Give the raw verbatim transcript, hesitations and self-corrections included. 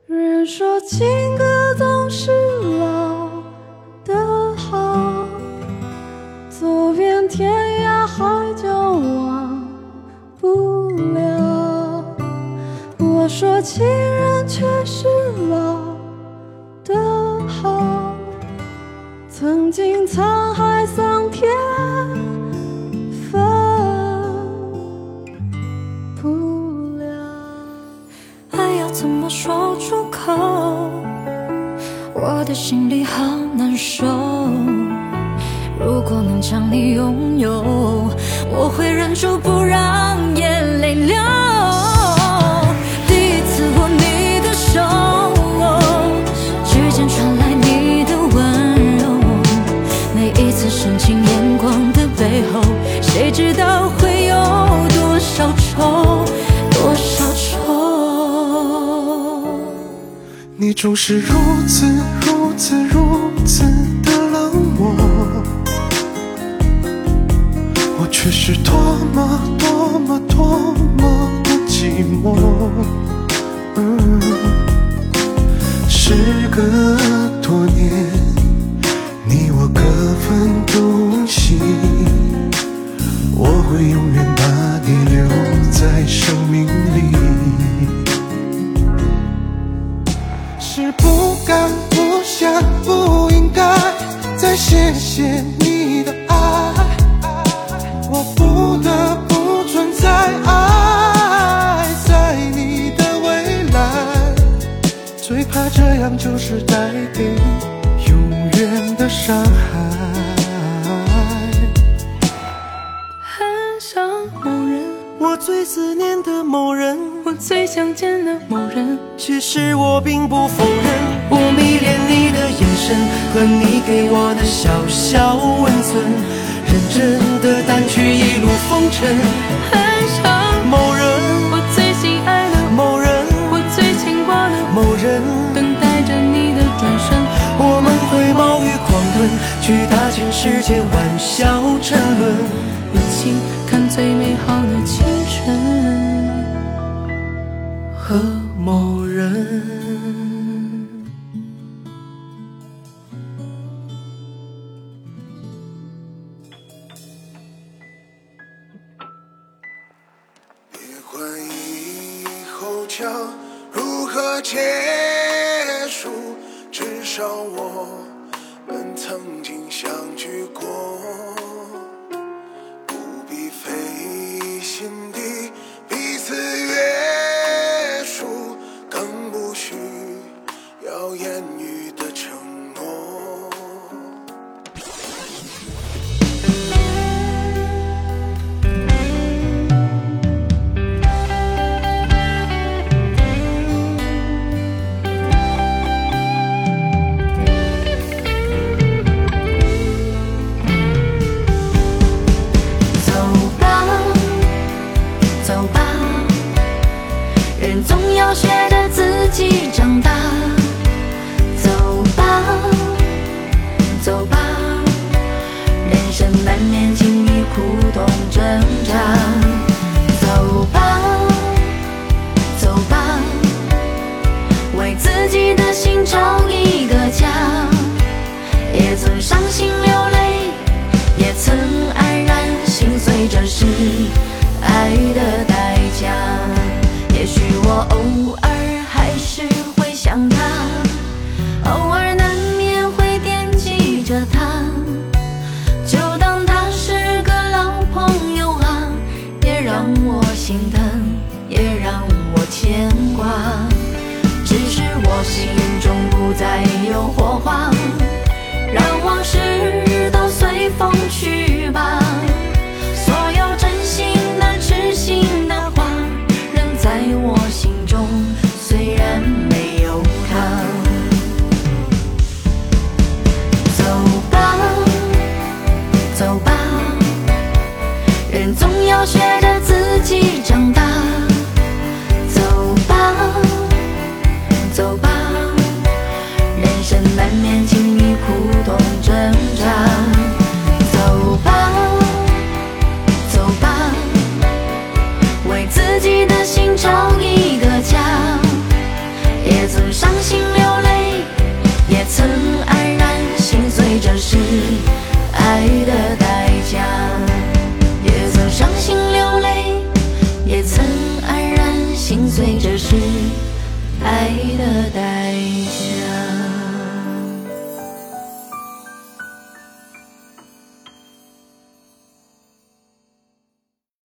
人说情歌总是老的好，走遍天涯海角忘不了。我说情人却是老的好，曾经沧海桑田分不了。 爱要怎么说出口？我的心里好难受。如果能将你拥有，我会忍住不让眼泪流。第一次握你的手，指尖传来你的温柔，每一次深情眼光的背后，谁知道会有多少愁，多少愁。 你总是如此如此如此的冷漠，我却是多么多么多么的寂寞。嗯，时隔多年，你我各分东西，我会永远把你留在生命里。是不敢不想不应该再谢谢你的爱，我不得不存在，爱在你的未来，最怕这样就是带给永远的伤害。 很想某人， 我最思念的某人， 我最想见的某人， 其实我并不否认，我迷恋你的眼神和你给我的小小温存，认真的掸去一路风尘。 很想某人， 我最心爱的某人， 我最牵挂的某人， 等待着你的转身。 我们会冒雨狂奔，去大千世界玩笑沉沦， 一起看最美好的青春和某人。 别管以后将如何结束，至少我们曾经相聚过，不必费心地彼此约束，更不需要言语的承诺。 人总要学着自己长大，走吧，走吧，人生难免经历苦痛挣扎，走吧，走吧，为自己的心找一个家，也曾伤心流泪，也曾黯然心碎，这是爱的代价。也许我偶尔还是会想他，偶尔难免会惦记着他，就当他是个老朋友啊，也让我心疼，也让我牵挂。只是我心中不再有火花，让往事都随风去吧。所有真心的痴心的话，在我心中虽然没有他。走吧，走吧，人总要学着自己长大，走吧，走吧，人生难免经历苦痛挣扎，走吧。 爱的代价。也曾伤心流泪，也曾黯然心碎，这是爱的代价。